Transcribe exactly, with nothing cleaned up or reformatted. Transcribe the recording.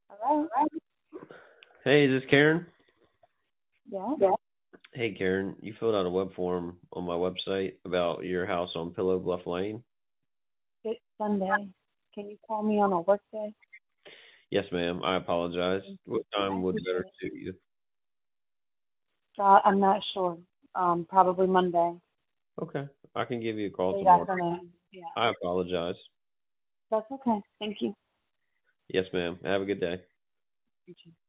Hello? Hey, is this Karen? Yeah? Hey, Karen, you filled out a web form on my website about your house on Pillow Bluff Lane. It's Sunday. Can you call me on a work day? Yes, ma'am. I apologize. Thank you. What I time would better appreciate it. suit you? Uh, I'm not sure. Um, probably Monday. Okay, I can give you a call Late tomorrow. afternoon. Yeah. I apologize. That's okay. Thank you. Yes, ma'am. Have a good day. You too.